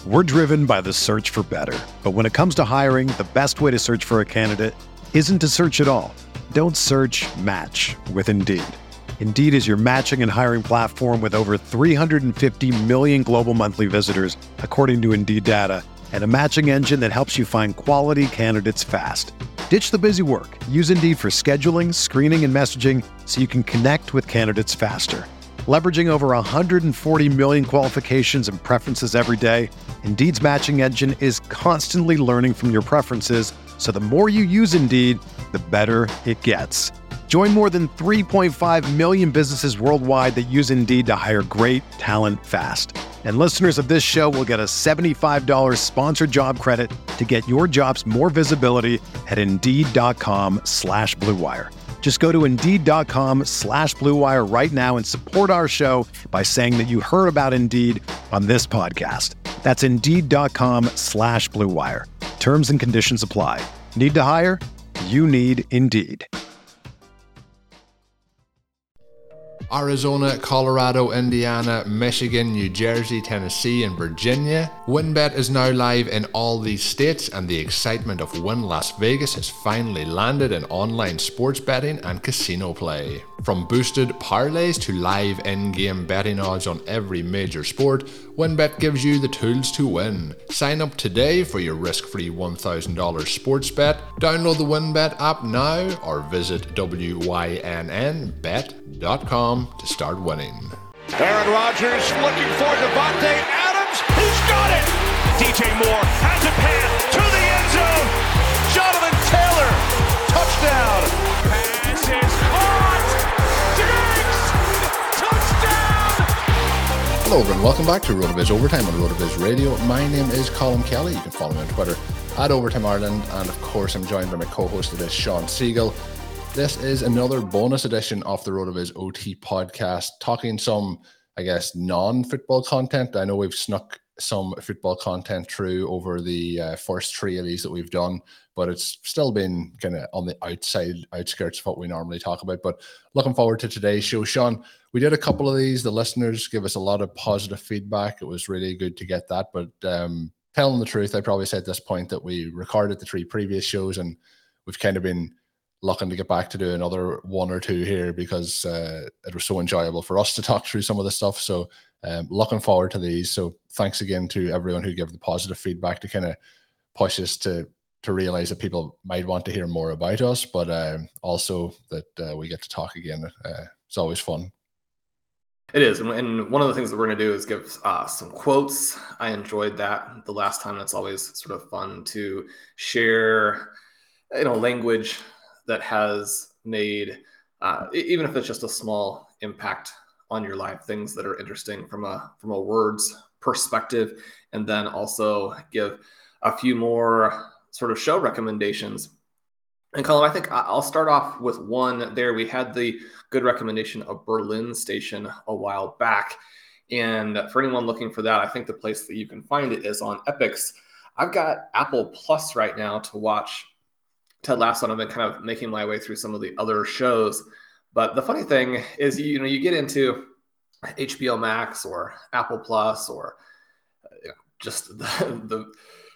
We're driven by the search for better. But when it comes to hiring, the best way to search for a candidate isn't to search at all. Don't search, match with Indeed. Indeed is your matching and hiring platform with over 350 million global monthly visitors, according to Indeed data, and a matching engine that helps you find quality candidates fast. Ditch the busy work. Use Indeed for scheduling, screening, and messaging so you can connect with candidates faster. Leveraging over 140 million qualifications and preferences every day, Indeed's matching engine is constantly learning from your preferences, so the more you use Indeed, the better it gets. Join more than 3.5 million businesses worldwide that use Indeed to hire great talent fast. And listeners of this show will get a $75 sponsored job credit to get your jobs more visibility at Indeed.com/Blue Wire. Just go to Indeed.com/Blue Wire right now and support our show by saying that you heard about Indeed on this podcast. That's Indeed.com/Blue Wire. Terms and conditions apply. Need to hire? You need Indeed. Arizona, Colorado, Indiana, Michigan, New Jersey, Tennessee, and Virginia. WynnBET is now live in all these states, and the excitement of Wynn Las Vegas has finally landed in online sports betting and casino play. From boosted parlays to live in-game betting odds on every major sport, WynnBET gives you the tools to win. Sign up today for your risk-free $1,000 sports bet. Download the WynnBET app now or visit wynnbet.com to start winning. Aaron Rodgers looking for Devontae Adams. He's got it! DJ Moore has a pass to the end zone. Jonathan Taylor, touchdown. Pass is caught. Diggs, touchdown. Hello everyone, welcome back to RotoViz Overtime on RotoViz Radio. My name is Colin Kelly. You can follow me on Twitter at Overtime Ireland, and of course I'm joined by my co-host of this, Sean Siegel. This is another bonus edition of the RotoViz OT podcast, talking some, I guess, non-football content. I know we've snuck some football content through over the first three of these that we've done, but it's still been kind of on the outskirts of what we normally talk about. But looking forward to today's show. Sean, we did a couple of these. The listeners give us a lot of positive feedback. It was really good to get that. But telling the truth, I probably said at this point that we recorded the three previous shows and we've kind of been looking to get back to do another one or two here because it was so enjoyable for us to talk through some of the stuff. So looking forward to these. So thanks again to everyone who gave the positive feedback to kind of push us to realize that people might want to hear more about us, but also that we get to talk again. It's always fun. It is. And one of the things that we're going to do is give some quotes. I enjoyed that the last time. It's always sort of fun to share, language that has made, even if it's just a small impact on your life, things that are interesting from a words perspective, and then also give a few more sort of show recommendations. And Colin, I think I'll start off with one there. We had the good recommendation of Berlin Station a while back. And for anyone looking for that, I think the place that you can find it is on Epix. I've got Apple Plus right now to watch Ted Lasso, and I've been kind of making my way through some of the other shows. But the funny thing is, you get into HBO Max or Apple Plus or just the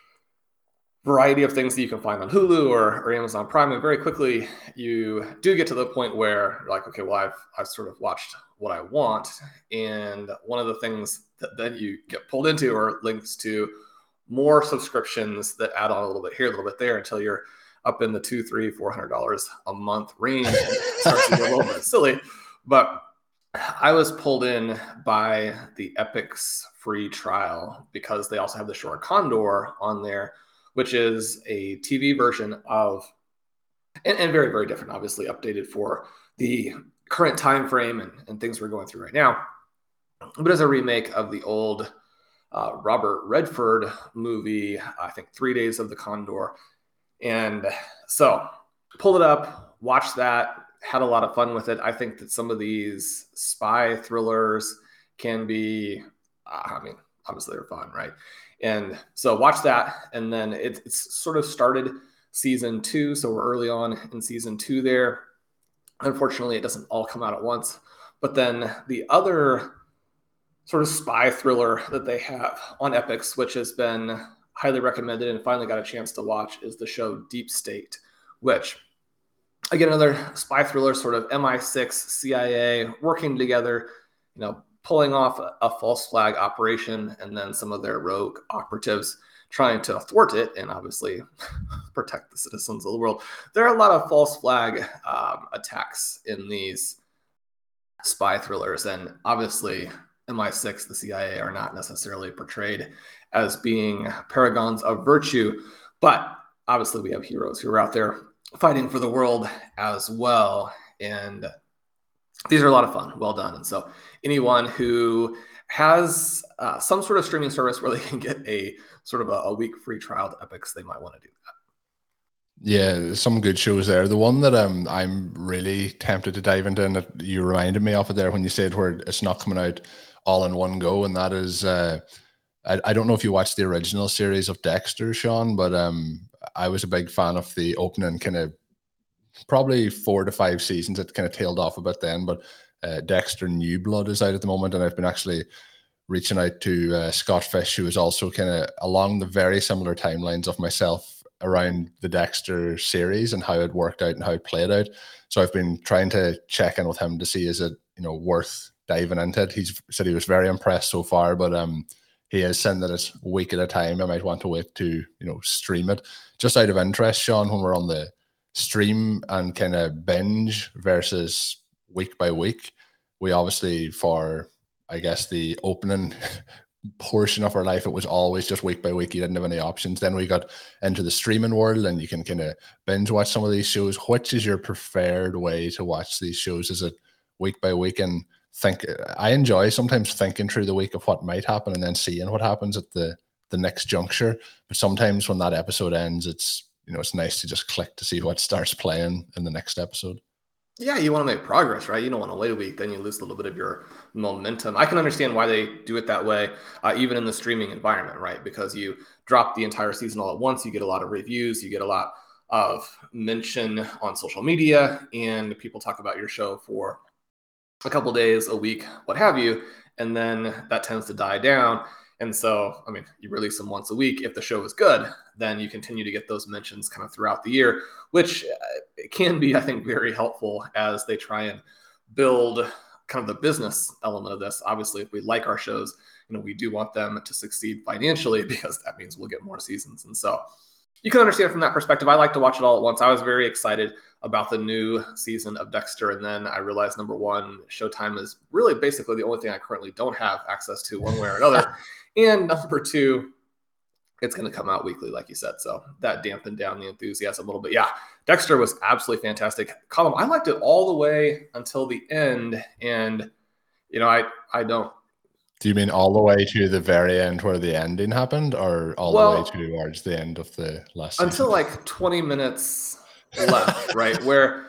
variety of things that you can find on Hulu or Amazon Prime, and very quickly you do get to the point where you're like, okay, well, I've sort of watched what I want. And one of the things that then you get pulled into are links to more subscriptions that add on a little bit here, a little bit there, until you're up in the $200, $300, $400 a month range. And it starts to get a little bit silly. But I was pulled in by the Epix free trial because they also have the Shore Condor on there, which is a TV version of, and very, very different, obviously updated for the current time frame and things we're going through right now. But as a remake of the old Robert Redford movie, I think 3 Days of the Condor. And so pulled it up, watched that, had a lot of fun with it. I think that some of these spy thrillers can be, obviously they're fun, right? And so watch that. And then it's sort of started season 2. So we're early on in season 2 there. Unfortunately, it doesn't all come out at once. But then the other sort of spy thriller that they have on Epix, which has been highly recommended and finally got a chance to watch, is the show Deep State, which, again, another spy thriller, sort of MI6, CIA working together, pulling off a false flag operation, and then some of their rogue operatives trying to thwart it and obviously protect the citizens of the world. There are a lot of false flag attacks in these spy thrillers, and obviously MI6, the CIA, are not necessarily portrayed as being paragons of virtue, but obviously we have heroes who are out there fighting for the world as well, and these are a lot of fun, well done. And so anyone who has some sort of streaming service where they can get a sort of a week free trial to Epix, they might want to do that. Yeah, some good shows there. The one that I'm really tempted to dive into, and that you reminded me of it there when you said where it's not coming out all in one go, and that is I don't know if you watched the original series of Dexter, Sean, but I was a big fan of the opening kind of probably 4 to 5 seasons. It kind of tailed off a bit then, but Dexter New Blood is out at the moment, and I've been actually reaching out to Scott Fish, who is also kind of along the very similar timelines of myself around the Dexter series and how it worked out and how it played out. So I've been trying to check in with him to see, is it worth diving into it. He's said he was very impressed so far, but he has said that it's a week at a time. I might want to wait to stream it. Just out of interest, Sean, when we're on the stream and kind of binge versus week by week, we obviously, for I guess the opening portion of our life, it was always just week by week. You didn't have any options. Then we got into the streaming world and you can kind of binge watch some of these shows. Which is your preferred way to watch these shows? Is it week by week? And I enjoy sometimes thinking through the week of what might happen and then seeing what happens at the next juncture. But sometimes when that episode ends, it's it's nice to just click to see what starts playing in the next episode. Yeah, you want to make progress, right? You don't want to wait a week, then you lose a little bit of your momentum. I can understand why they do it that way, even in the streaming environment, right? Because you drop the entire season all at once, you get a lot of reviews, you get a lot of mention on social media, and people talk about your show for a couple days, a week, what have you, and then that tends to die down. And so, you release them once a week. If the show is good, then you continue to get those mentions kind of throughout the year, which can be, I think, very helpful as they try and build kind of the business element of this. Obviously, if we like our shows, we do want them to succeed financially because that means we'll get more seasons. And so you can understand from that perspective. I like to watch it all at once. I was very excited about the new season of Dexter. And then I realized, number one, Showtime is really basically the only thing I currently don't have access to one way or another. And number two, it's going to come out weekly, like you said. So that dampened down the enthusiasm a little bit. Yeah, Dexter was absolutely fantastic. Colin, I liked it all the way until the end. And, I don't. Do you mean all the way to the very end where the ending happened, or all the way towards the end of the last season? Until like 20 minutes left, right? Where,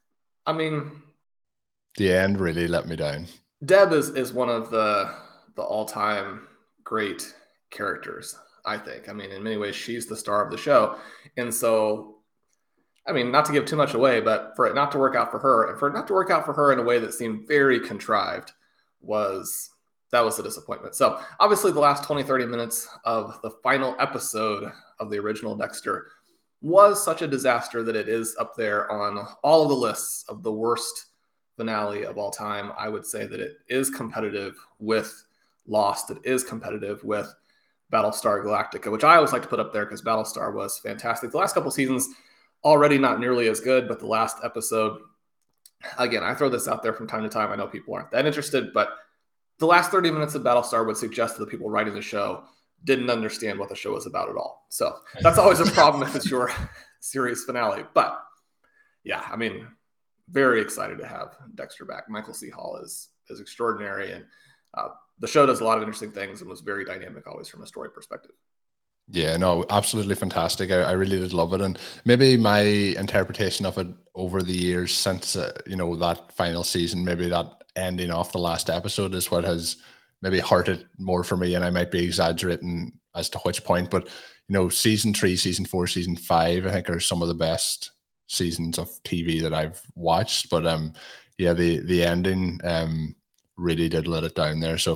the end really let me down. Deb is one of the all-time great characters, I think. In many ways, she's the star of the show. And so, not to give too much away, but for it not to work out for her, and for it not to work out for her in a way that seemed very contrived, was a disappointment. So obviously the last 20, 30 minutes of the final episode of the original Dexter was such a disaster that it is up there on all of the lists of the worst finale of all time. I would say that it is competitive with Lost. It is competitive with Battlestar Galactica, which I always like to put up there because Battlestar was fantastic. The last couple seasons already not nearly as good, but the last episode, again, I throw this out there from time to time. I know people aren't that interested, but the last 30 minutes of Battlestar would suggest that the people writing the show didn't understand what the show was about at all. So that's always a problem if it's your series finale. But yeah, very excited to have Dexter back. Michael C. Hall is extraordinary, and the show does a lot of interesting things and was very dynamic always from a story perspective. Yeah, no, absolutely fantastic. I really did love it. And maybe my interpretation of it over the years since, that final season, maybe that ending off the last episode is what has maybe hurt it more for me. And I might be exaggerating as to which point, but, season 3, season 4, season 5, I think are some of the best seasons of TV that I've watched. But the ending really did let it down there. So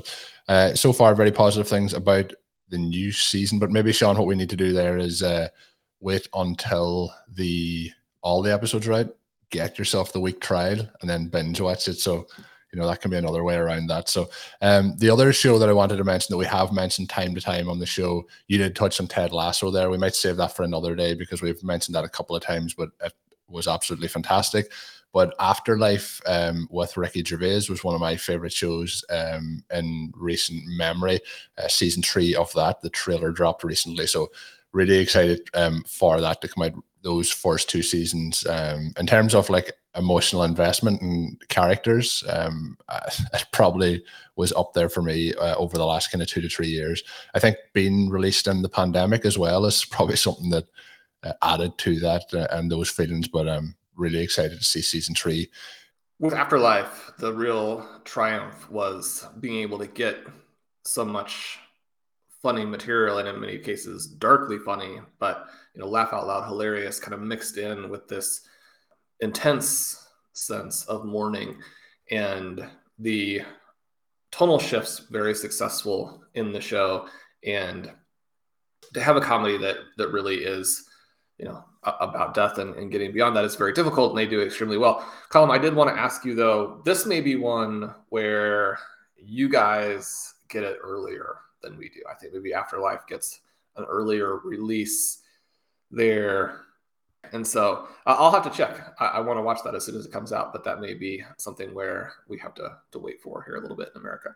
So far, very positive things about the new season, but maybe, Sean, what we need to do there is wait until all the episodes are out, get yourself the week trial, and then binge watch it. So, that can be another way around that. So the other show that I wanted to mention that we have mentioned time to time on the show, you did touch on Ted Lasso there. We might save that for another day because we've mentioned that a couple of times, but it was absolutely fantastic. But Afterlife with Ricky Gervais was one of my favorite shows in recent memory. Season 3 of that, the trailer dropped recently. So really excited for that to come out, those first 2 seasons. In terms of like emotional investment and characters, it probably was up there for me over the last kind of 2 to 3 years. I think being released in the pandemic as well is probably something that added to that and those feelings, but I'm really excited to see season 3. With Afterlife, the real triumph was being able to get so much funny material, and in many cases darkly funny, but laugh out loud hilarious, kind of mixed in with this intense sense of mourning. And the tonal shifts very successful in the show, and to have a comedy that really is about death and getting beyond that is very difficult, and they do extremely well. Colm, I did want to ask you though, this may be one where you guys get it earlier than we do. I think maybe Afterlife gets an earlier release there. And so I'll have to check. I want to watch that as soon as it comes out, but that may be something where we have to wait for here a little bit in America.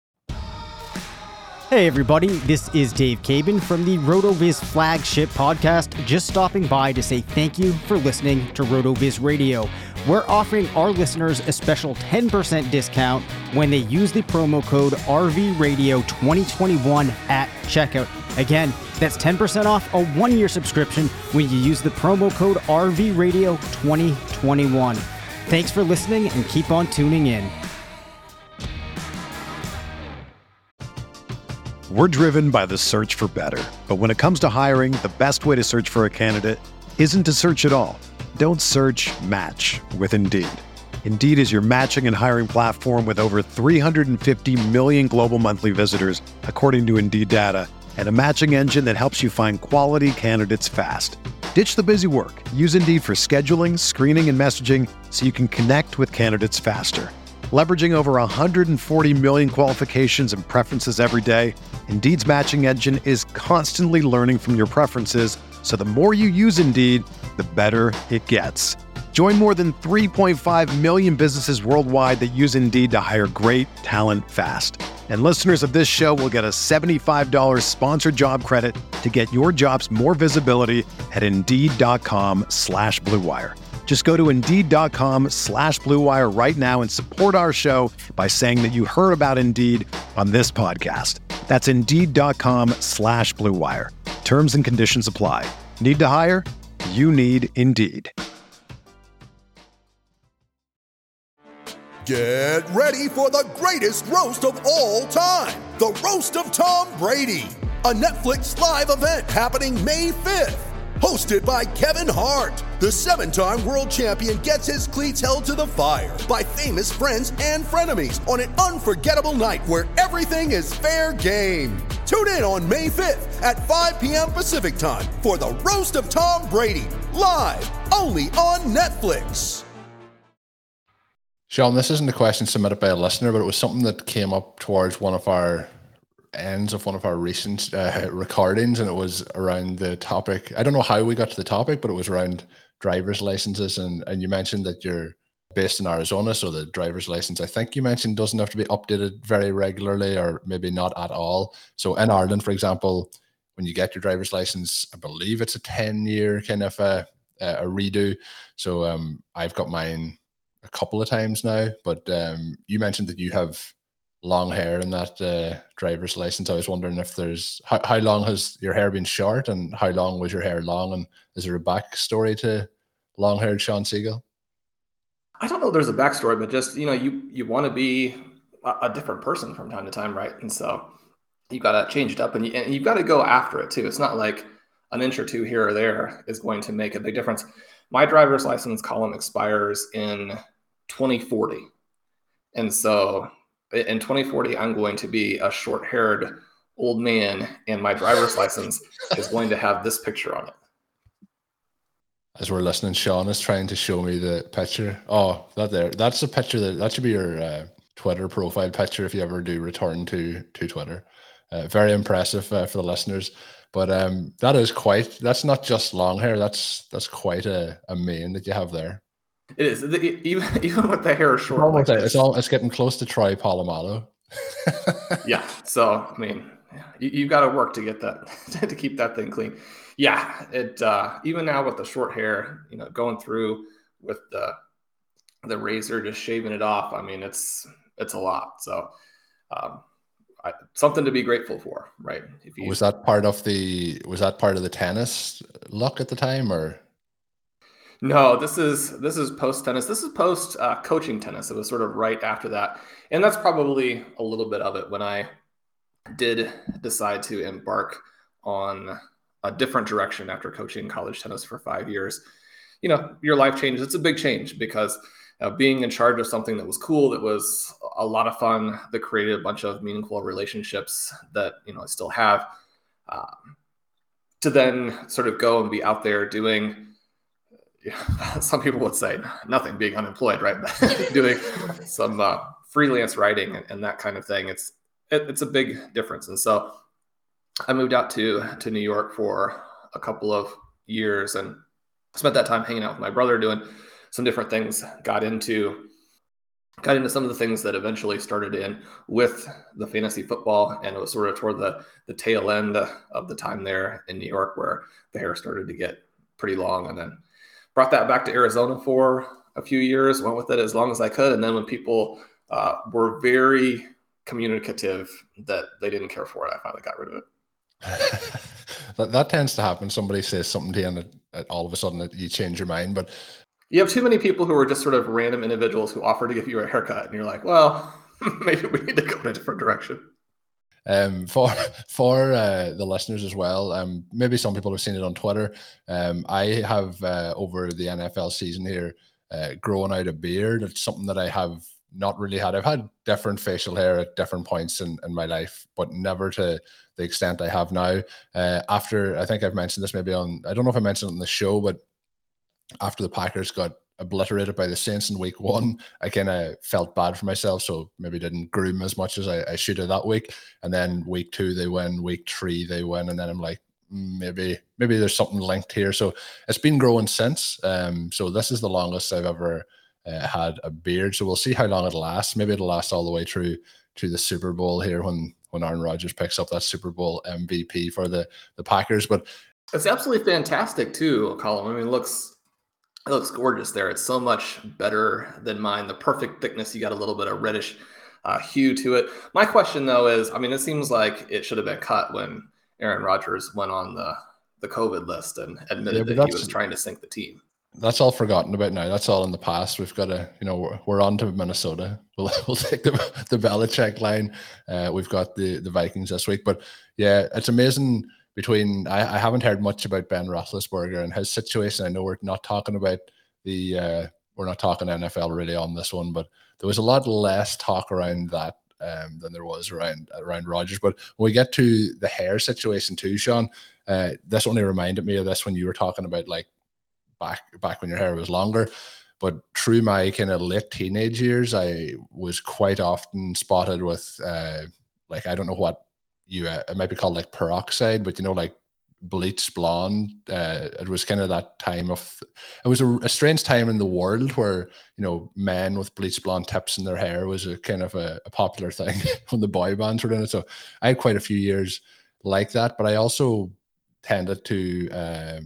Hey everybody, this is Dave Cabin from the RotoViz flagship podcast, just stopping by to say thank you for listening to RotoViz Radio. We're offering our listeners a special 10% discount when they use the promo code RVRadio2021 at checkout. Again, that's 10% off a 1-year subscription when you use the promo code RVRadio2021. Thanks for listening and keep on tuning in. We're driven by the search for better. But when it comes to hiring, the best way to search for a candidate isn't to search at all. Don't search, match with Indeed. Indeed is your matching and hiring platform with over 350 million global monthly visitors, according to Indeed data, and a matching engine that helps you find quality candidates fast. Ditch the busy work. Use Indeed for scheduling, screening, and messaging so you can connect with candidates faster. Leveraging over 140 million qualifications and preferences every day, Indeed's matching engine is constantly learning from your preferences, so the more you use Indeed, the better it gets. Join more than 3.5 million businesses worldwide that use Indeed to hire great talent fast. And listeners of this show will get a $75 sponsored job credit to get your jobs more visibility at Indeed.com/Blue Wire. Just go to Indeed.com/Blue Wire right now and support our show by saying that you heard about Indeed on this podcast. That's Indeed.com/Blue Wire. Terms and conditions apply. Need to hire? You need Indeed. Get ready for the greatest roast of all time, the Roast of Tom Brady, a Netflix live event happening May 5th. Hosted by Kevin Hart, the 7-time world champion gets his cleats held to the fire by famous friends and frenemies on an unforgettable night where everything is fair game. Tune in on May 5th at 5 p.m. Pacific time for the Roast of Tom Brady, live only on Netflix. Sean, this isn't a question submitted by a listener, but it was something that came up towards one of our ends of one of our recent recordings, and it was around the topic. I don't know how we got to the topic, but it was around driver's licenses, and you mentioned that you're based in Arizona, so the driver's license, I think you mentioned, doesn't have to be updated very regularly, or maybe not at all. So in Ireland, for example, when you get your driver's license, I believe it's a 10-year kind of a redo. So I've got mine a couple of times now, but you mentioned that you have long hair in that driver's license. I was wondering if there's how long has your hair been short, and how long was your hair long, and is there a backstory to long-haired Shawn Siegele? I don't know if there's a backstory, but just you want to be a different person from time to time, right? And so you got to change it up, and you've got to go after it too. It's not like an inch or two here or there is going to make a big difference. My driver's license column expires in 2040, and so in 2040, I'm going to be a short-haired old man, and my driver's license is going to have this picture on it. As we're listening, Sean is trying to show me the picture. Oh, that's a picture that should be your Twitter profile picture if you ever do return to Twitter. Very impressive for the listeners. But that's not just long hair. That's quite a mane that you have there. It is. Even with the hair short. It's getting close to Troy Polamalu. Yeah. So, I mean, you got to work to get that, to keep that thing clean. Yeah. It, even now with the short hair, going through with the razor, just shaving it off. I mean, it's a lot. So, something to be grateful for, right? Was that part of the tennis look at the time, or? No, this is post tennis. This is post coaching tennis. It was sort of right after that, and that's probably a little bit of it when I did decide to embark on a different direction after coaching college tennis for 5 years. Your life changes. It's a big change because being in charge of something that was cool, that was a lot of fun, that created a bunch of meaningful relationships that I still have, to then sort of go and be out there doing. Some people would say nothing, being unemployed, right? Doing some freelance writing and that kind of thing. It's a big difference. And so I moved out to New York for a couple of years and spent that time hanging out with my brother, doing some different things, got into some of the things that eventually started in with the fantasy football. And it was sort of toward the tail end of the time there in New York where the hair started to get pretty long, and then brought that back to Arizona for a few years, went with it as long as I could. And then when people were very communicative that they didn't care for it, I finally got rid of it. That tends to happen. Somebody says something to you and all of a sudden you change your mind. But you have too many people who are just sort of random individuals who offer to give you a haircut. And you're like, well, maybe we need to go in a different direction. For the listeners as well, maybe some people have seen it on Twitter. I have over the NFL season here grown out a beard. It's something that I have not really had. I've had different facial hair at different points in my life, but never to the extent I have now. After, I think I've mentioned this maybe on, I don't know if I mentioned it on the show, but after the Packers got obliterated by the Saints in week 1, I kind of felt bad for myself, so maybe didn't groom as much as I should have that week. And then week 2 they win, week 3 they win, and then I'm like, maybe there's something linked here. So it's been growing since. So this is the longest I've ever had a beard. So we'll see how long it'll last. Maybe it'll last all the way through to the Super Bowl here when Aaron Rodgers picks up that Super Bowl MVP for the Packers. But it's absolutely fantastic too, Colin. I mean, it looks gorgeous there. It's so much better than mine. The perfect thickness. You got a little bit of reddish hue to it. My question though is, I mean, it seems like it should have been cut when Aaron Rodgers went on the COVID list and admitted that he was trying to sink the team. That's all forgotten about now. That's all in the past. We've got to, we're on to Minnesota. We'll take the Belichick line. We've got the Vikings this week. But yeah, it's amazing. I haven't heard much about Ben Roethlisberger and his situation. I know we're not talking about we're not talking NFL really on this one, but there was a lot less talk around that than there was around Rodgers. But when we get to the hair situation too, Sean, this only reminded me of this when you were talking about like back when your hair was longer. But through my kind of late teenage years, I was quite often spotted with like, I don't know what it might be called like peroxide, but like bleached blonde. It was kind of that time it was a strange time in the world where, men with bleached blonde tips in their hair was a kind of a popular thing when the boy bands were doing it. So I had quite a few years like that, but I also tended to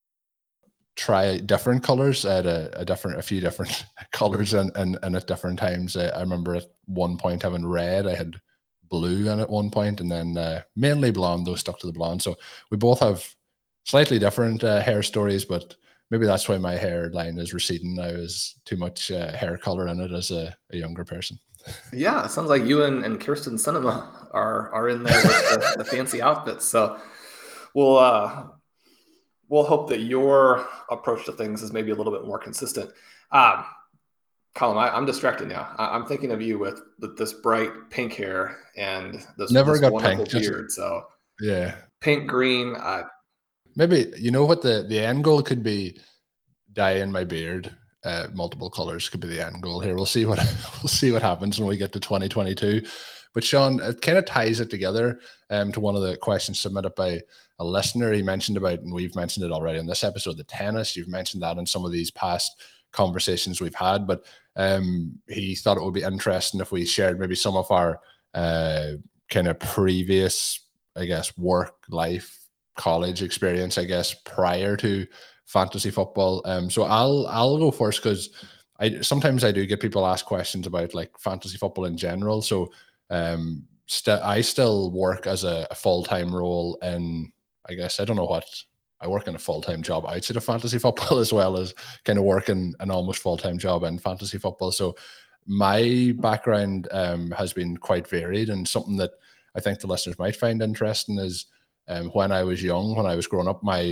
try different colors at a few different colors and at different times. I remember at one point having red. I had blue in at one point, and then mainly blonde, though stuck to the blonde. So we both have slightly different hair stories, but maybe that's why my hairline is receding now, is too much hair color in it as a younger person. Yeah, it sounds like you and Kirsten Cinema are in there with the fancy outfits. So we'll hope that your approach to things is maybe a little bit more consistent. Colin, I'm distracted now. I'm thinking of you with this bright pink hair and this got wonderful pink, just beard. So yeah. pink, green. Maybe you know what the end goal could be: dyeing my beard multiple colors could be the end goal here. We'll see what happens when we get to 2022. But Sean, it kind of ties it together to one of the questions submitted by a listener. He mentioned about, and we've mentioned it already in this episode, the tennis. You've mentioned that in some of these past conversations we've had, but he thought it would be interesting if we shared maybe some of our kind of previous, I guess, work life, college experience, I guess, prior to fantasy football. So I'll go first, because sometimes I do get people ask questions about like fantasy football in general. So I still work as a full-time role in, I guess, I don't know what, I work in a full-time job outside of fantasy football, as well as kind of working an almost full-time job in fantasy football. So my background has been quite varied, and something that I think the listeners might find interesting is when I was young, when I was growing up, my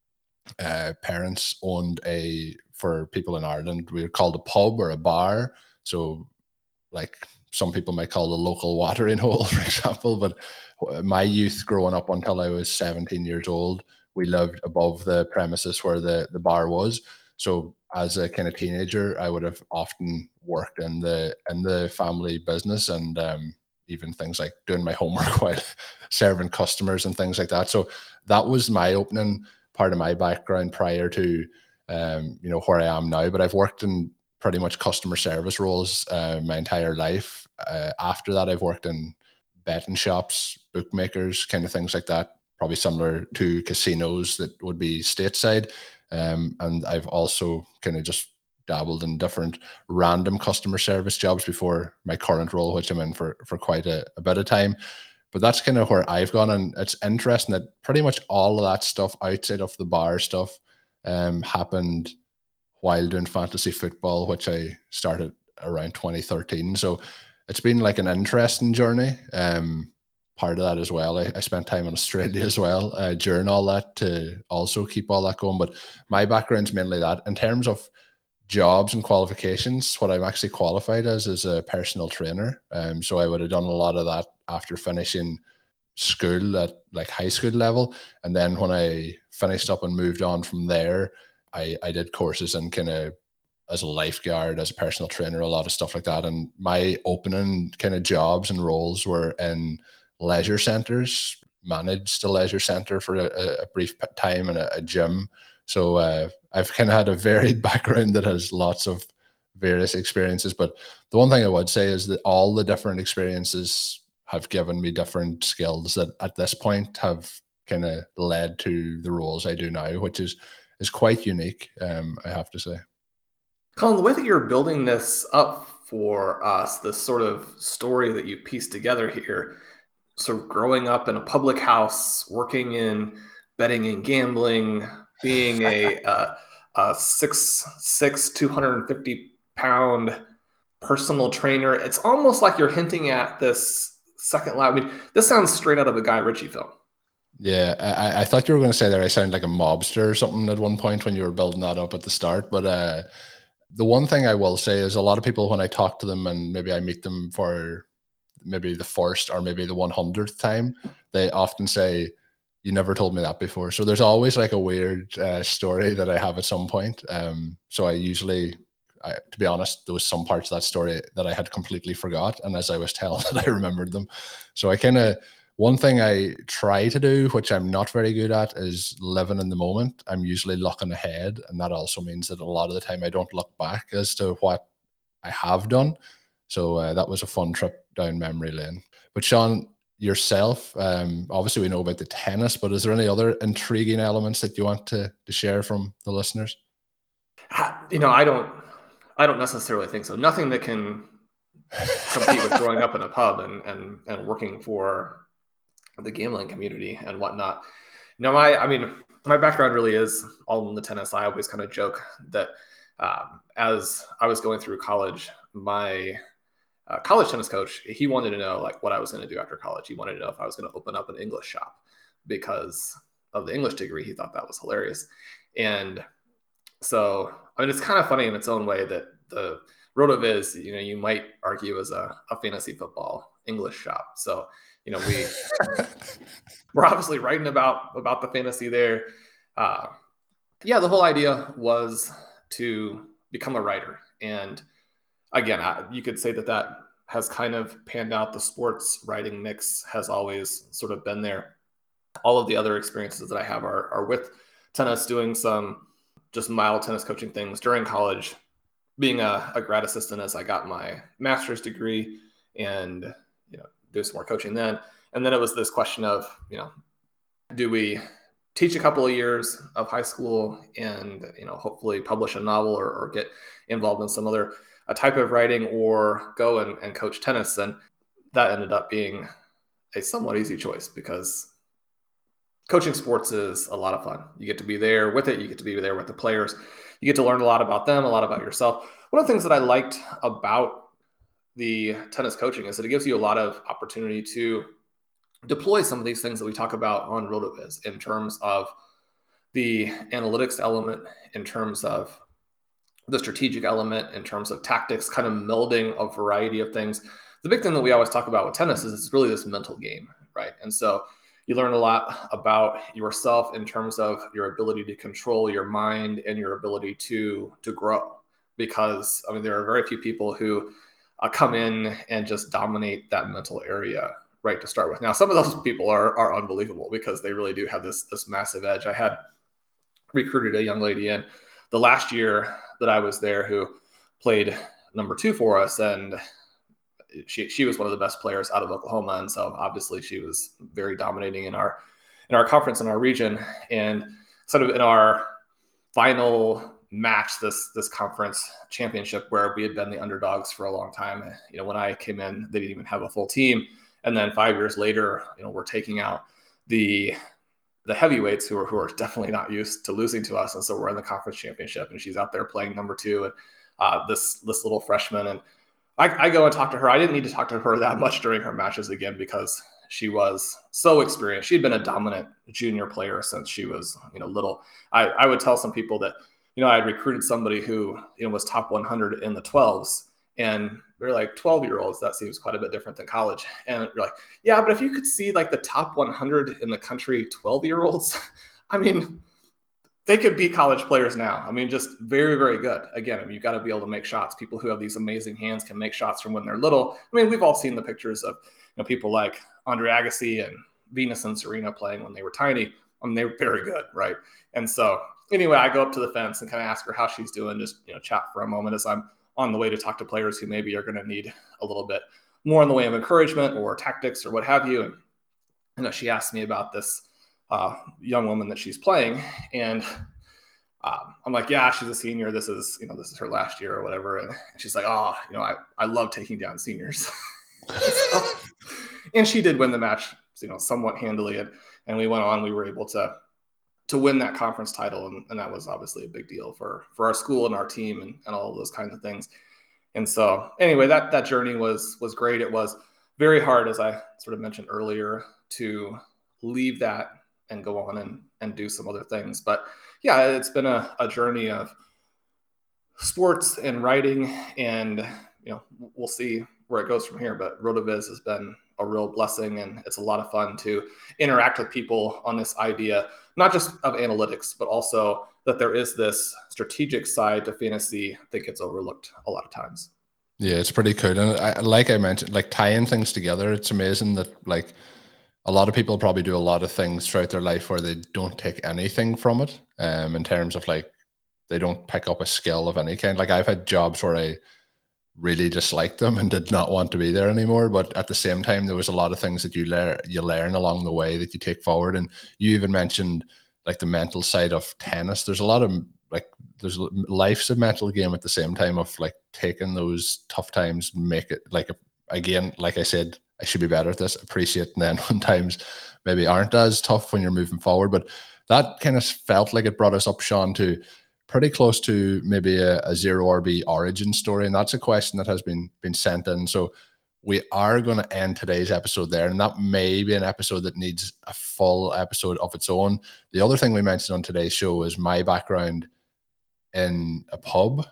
parents owned for people in Ireland, we would call it a pub or a bar. So like some people might call the local watering hole, for example. But my youth growing up until I was 17 years old, we lived above the premises where the bar was. So as a kind of teenager, I would have often worked in the family business, and even things like doing my homework while serving customers and things like that. So that was my opening part of my background prior to where I am now. But I've worked in pretty much customer service roles my entire life. After that, I've worked in betting shops, bookmakers, kind of things like that, probably similar to casinos that would be stateside. And I've also kind of just dabbled in different random customer service jobs before my current role, which I'm in for quite a bit of time. But that's kind of where I've gone. And it's interesting that pretty much all of that stuff outside of the bar stuff happened while doing fantasy football, which I started around 2013. So it's been like an interesting journey. Part of that as well, I spent time in Australia as well during all that to also keep all that going. But my background's mainly that. In terms of jobs and qualifications, what I'm actually qualified as is a personal trainer. So I would have done a lot of that after finishing school at like high school level. And then when I finished up and moved on from there, I did courses in kind of as a lifeguard, as a personal trainer, a lot of stuff like that. And my opening kind of jobs and roles were in leisure centers, managed a leisure center for a brief time, and a gym. So I've kind of had a varied background that has lots of various experiences. But the one thing I would say is that all the different experiences have given me different skills that at this point have kind of led to the roles I do now, which is quite unique, I have to say. Colin, the way that you're building this up for us, this sort of story that you pieced together here, sort of growing up in a public house, working in betting and gambling, being a 6'6", 250-pound personal trainer, it's almost like you're hinting at this second life. I mean, this sounds straight out of a Guy Ritchie film. Yeah, I thought you were going to say that I sound like a mobster or something at one point when you were building that up at the start. But the one thing I will say is a lot of people, when I talk to them and maybe I meet them for maybe the first or maybe the 100th time, they often say, "You never told me that before." So there's always like a weird story that I have at some point. So to be honest, there was some parts of that story that I had completely forgot. And as I was telling it, I remembered them. So one thing I try to do, which I'm not very good at, is living in the moment. I'm usually looking ahead. And that also means that a lot of the time I don't look back as to what I have done. So that was a fun trip down memory lane. But Sean, yourself, obviously we know about the tennis, but is there any other intriguing elements that you want to share from the listeners? I don't necessarily think so. Nothing that can compete with growing up in a pub and working for the gambling community and whatnot. My background really is all in the tennis. I always kind of joke that as I was going through college, my college tennis coach, he wanted to know like what I was going to do after college. He wanted to know if I was going to open up an English shop because of the English degree. He thought that was hilarious. And so, it's kind of funny in its own way that RotoViz, you might argue is a fantasy football English shop. So, we're obviously writing about the fantasy there. The whole idea was to become a writer. And again, you could say that has kind of panned out. The sports writing mix has always sort of been there. All of the other experiences that I have are with tennis, doing some just mild tennis coaching things during college, being a grad assistant as I got my master's degree, and do some more coaching then. And then it was this question of, do we teach a couple of years of high school and, hopefully publish a novel or get involved in some other type of writing, or go and coach tennis? And that ended up being a somewhat easy choice, because coaching sports is a lot of fun. You get to be there with it. You get to be there with the players. You get to learn a lot about them, a lot about yourself. One of the things that I liked about the tennis coaching is that it gives you a lot of opportunity to deploy some of these things that we talk about on RotoViz, in terms of the analytics element, in terms of the strategic element, in terms of tactics, kind of melding a variety of things. The big thing that we always talk about with tennis is it's really this mental game, right? And so you learn a lot about yourself in terms of your ability to control your mind and your ability to grow. Because, there are very few people who come in and just dominate that mental area right to start with. Now, some of those people are unbelievable, because they really do have this massive edge. I had recruited a young lady in the last year that I was there who played number 2 for us, and she was one of the best players out of Oklahoma. And so obviously she was very dominating in our conference, in our region. And sort of in our final match, this conference championship, where we had been the underdogs for a long time, when I came in, they didn't even have a full team. And then 5 years later, we're taking out the heavyweights who are definitely not used to losing to us. And so we're in the conference championship, and she's out there playing number 2, and this little freshman. And I go and talk to her. I didn't need to talk to her that much during her matches, again, because she was so experienced. She'd been a dominant junior player since she was, little. I would tell some people that, I had recruited somebody who, was top 100 in the 12s, and they're like, 12-year-olds, that seems quite a bit different than college. And you're like, yeah, but if you could see like the top 100 in the country 12-year-olds, they could be college players now. Just very, very good. Again, you've got to be able to make shots. People who have these amazing hands can make shots from when they're little. We've all seen the pictures of people like Andre Agassi and Venus and Serena playing when they were tiny. They were very good, right? And so anyway, I go up to the fence and kind of ask her how she's doing, just chat for a moment as I'm on the way to talk to players who maybe are going to need a little bit more in the way of encouragement or tactics or what have you. And she asked me about this young woman that she's playing, and I'm like, yeah, she's a senior. This is her last year or whatever. And she's like, oh, I love taking down seniors. And she did win the match, somewhat handily. And we went on. We were able to win that conference title, and that was obviously a big deal for our school and our team and all of those kinds of things. And so anyway, that journey was great. It was very hard, as I sort of mentioned earlier, to leave that and go on and do some other things. But yeah, it's been a journey of sports and writing, and we'll see where it goes from here. But RotoViz has been a real blessing, and it's a lot of fun to interact with people on this idea, not just of analytics, but also that there is this strategic side to fantasy that gets overlooked a lot of times. Yeah, it's pretty cool. And like I mentioned, like tying things together, it's amazing that like a lot of people probably do a lot of things throughout their life where they don't take anything from it, in terms of like they don't pick up a skill of any kind. Like I've had jobs where I really disliked them and did not want to be there anymore, but at the same time there was a lot of things that you learn along the way that you take forward. And you even mentioned like the mental side of tennis. There's a lot of like, there's life's a mental game at the same time of like taking those tough times, make it like, again, like I said, I should be better at this, appreciate, and then sometimes maybe aren't as tough when you're moving forward. But that kind of felt like it brought us up, Sean, to pretty close to maybe a zero RB origin story. And that's a question that has been sent in. So we are going to end today's episode there. And that may be an episode that needs a full episode of its own. The other thing we mentioned on today's show is my background in a pub,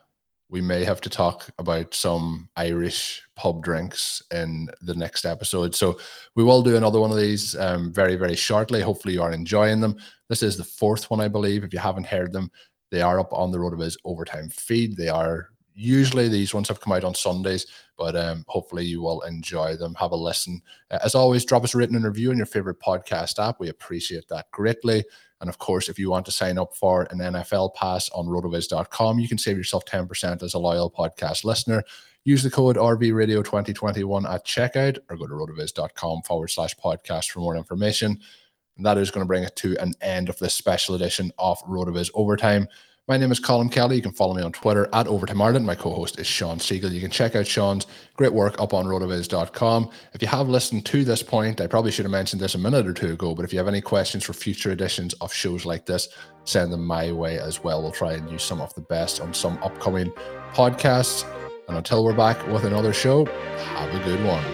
we may have to talk about some Irish pub drinks in the next episode. So we will do another one of these very, very shortly. Hopefully you are enjoying them. This is the fourth one, I believe. If you haven't heard them, they are up on the RotoViz Overtime feed. They are usually, these ones have come out on Sundays, but hopefully you will enjoy them. Have a listen. As always, drop us a written review on your favorite podcast app. We appreciate that greatly. And of course, if you want to sign up for an NFL pass on rotoviz.com, you can save yourself 10% as a loyal podcast listener. Use the code RVRadio2021 at checkout, or go to rotoviz.com/podcast for more information. And that is going to bring it to an end of this special edition of RotoViz Overtime. My name is Colin Kelly. You can follow me on Twitter at Overtime Ireland. My co-host is Sean Siegel. You can check out Sean's great work up on rotoviz.com. If you have listened to this point, I probably should have mentioned this a minute or two ago, but if you have any questions for future editions of shows like this, send them my way as well. We'll try and use some of the best on some upcoming podcasts. And until we're back with another show, have a good one.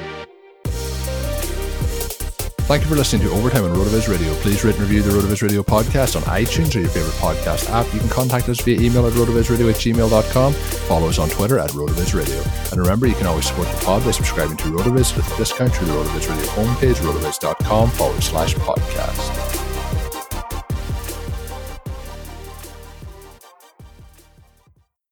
Thank you for listening to Overtime on RotoViz Radio. Please rate and review the RotoViz Radio podcast on iTunes or your favorite podcast app. You can contact us via email at rotovizradio@gmail.com. Follow us on Twitter at RotoViz Radio. And remember, you can always support the pod by subscribing to RotoViz with a discount through the RotoViz Radio homepage, rotoviz.com/podcast.